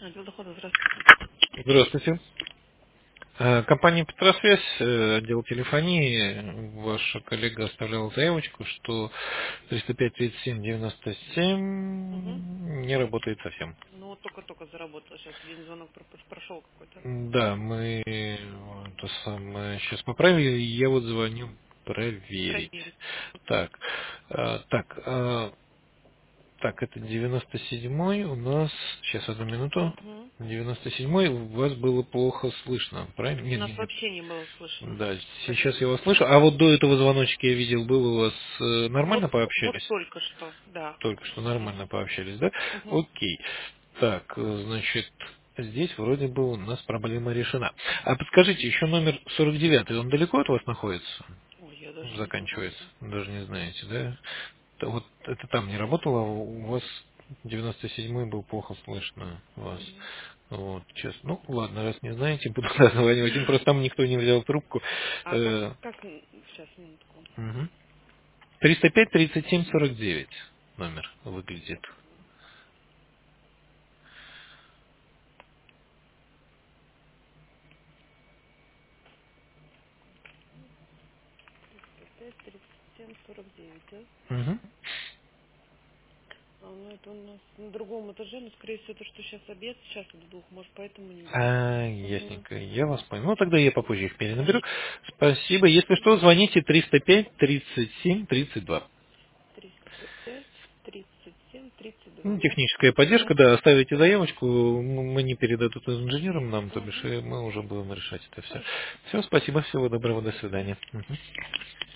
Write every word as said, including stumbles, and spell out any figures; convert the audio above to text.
Отдел дохода, здравствуйте. Здравствуйте. Э, Компания Петросвязь, э, отдел телефонии. Ваша коллега оставляла заявочку, что триста пять тридцать семь девяносто Угу. семь не работает совсем. Ну вот только-только заработала. Сейчас один звонок пропу- прошел какой-то. Да, мы э, то самое сейчас поправили, и я вот звоню проверить. Проверить. Так, э, так, э, так, это девяносто седьмой у нас, сейчас одну минуту. Угу. девяносто седьмой у вас было плохо слышно, правильно? Нет, Нас нет, нет. вообще не было слышно. Да, сейчас Совсем. я вас слышу. А вот до этого звоночки я видел, был у вас э, Вот, нормально вот пообщались? только что, да. Только что Угу. нормально пообщались, да? Угу. Окей. Так, э, значит, здесь вроде бы у нас проблема решена. А подскажите, еще номер сорок девять, он далеко от вас находится? Ой, я даже не Заканчивается. знаю. Даже не знаете, да? Т- Вот это там не работало, а у вас девяносто седьмой был плохо слышно вас. Мгм. Вот, честно. Ну, ладно, раз не знаете, буду названивать. Им просто там никто не взял трубку. А как, Э, как, сейчас, минутку. мгм. триста пять тридцать семь сорок девять номер выглядит. пять тридцать семь сорок девять, да? Мгм. А, ну это у нас на другом этаже, но скорее всего то, что сейчас обед, сейчас до двух, может поэтому не берет. А, Угу. ясненько, я вас понял. Ну, тогда я попозже их перенаберу. Спасибо. Если что, звоните триста пять тридцать семь тридцать два. триста пять тридцать семь тридцать два, Ну, да? техническая поддержка, да, оставите заявочку, м, мы не передадут инженерам нам, то бишь, Угу. и мы уже будем решать это все. Хорошо. Все, спасибо, всего доброго, до свидания. Мгм.